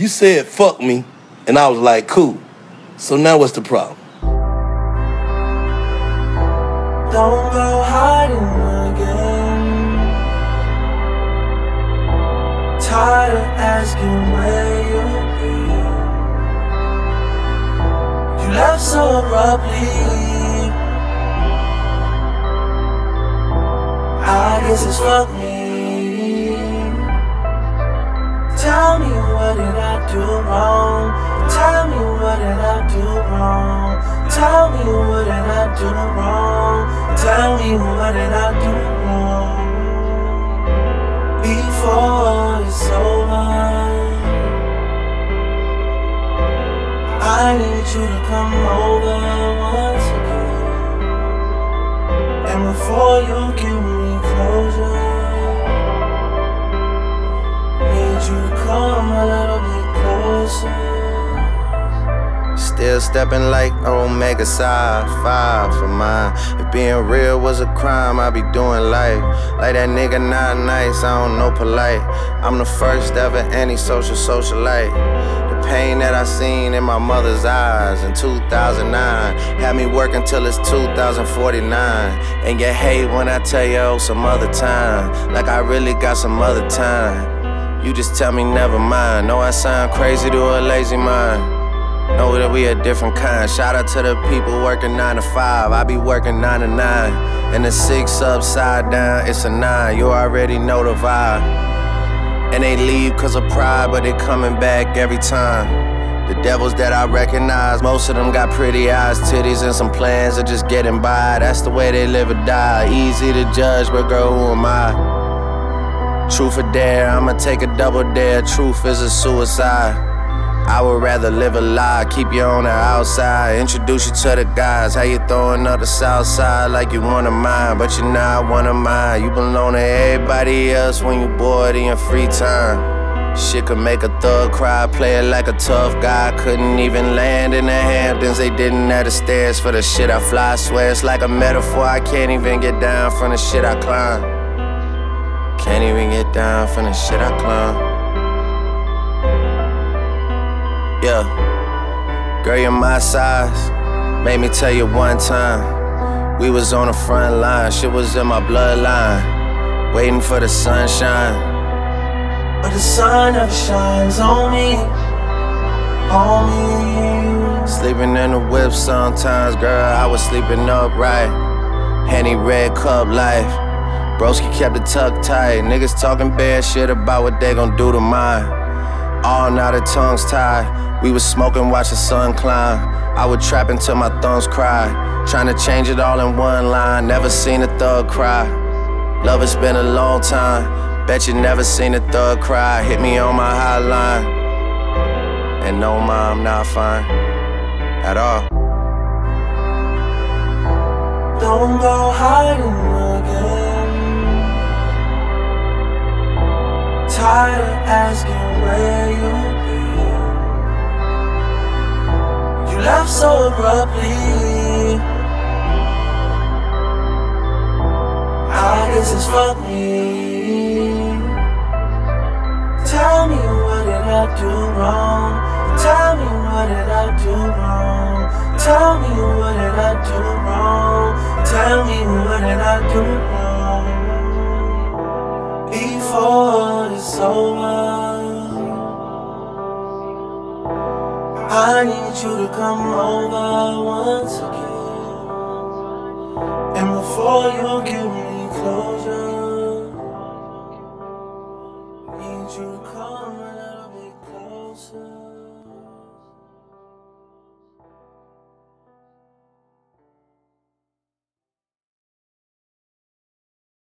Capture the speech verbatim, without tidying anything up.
You said fuck me, and I was like, cool. So now what's the problem? Don't go hiding again. Tired of asking where you've been. You left so abruptly. I guess it's fuck me. Tell me what did I do wrong? Tell me what did I do wrong? Tell me what did I do wrong? Tell me what did I do wrong? Before it's over, I need you to come over once again. And before you give me closure, need you to come a little bit closer. Still stepping like Omega Psi five for mine. If being real was a crime, I'd be doing life. Like that nigga not nice, I don't know polite. I'm the first ever antisocial socialite. The pain that I seen in my mother's eyes in two thousand nine had me working till it's two thousand forty-nine. And you hate when I tell you oh, some other time, like I really got some other time. You just tell me never mind. Know I sound crazy to a lazy mind. Know that we a different kind. Shout out to the people working nine to five. I be working nine to nine. And the six upside down, it's a nine. You already know the vibe. And they leave cause of pride, but they coming back every time. The devils that I recognize, most of them got pretty eyes, titties, and some plans of just getting by. That's the way they live or die. Easy to judge, but girl, who am I? Truth or dare, I'ma take a double dare. Truth is a suicide. I would rather live a lie, keep you on the outside, introduce you to the guys. How you throwing up the south side like you one of mine, but you're not one of mine. You belong to everybody else when you bored in your free time. Shit could make a thug cry, play it like a tough guy. Couldn't even land in the Hamptons, they didn't have the stairs for the shit I fly. I swear it's like a metaphor, I can't even get down from the shit I climb. Can't even get down from the shit I climb. Yeah, girl, you're my size. Made me tell you one time. We was on the front line, shit was in my bloodline. Waiting for the sunshine. But the sun never shines on me, on me. Sleeping in the whip sometimes, girl, I was sleeping upright. Henny red cup life. Broski kept it tucked tight. Niggas talking bad shit about what they gon' do to mine. All now the tongues tied. We was smoking, watch the sun climb. I would trap until my thumbs cry. Trying to change it all in one line. Never seen a thug cry. Love, it's been a long time. Bet you never seen a thug cry. Hit me on my hotline. And no, ma, I'm not fine at all. Don't go hiding again. Tired of asking where you've been. You left so abruptly. I guess it's fuck me. Tell me what did I do wrong? Tell me what did I do wrong? Tell me what did I do wrong? Tell me what did I do wrong? Before it's over, I need you to come over once again. And before you give me closure, need you to come a little bit closer.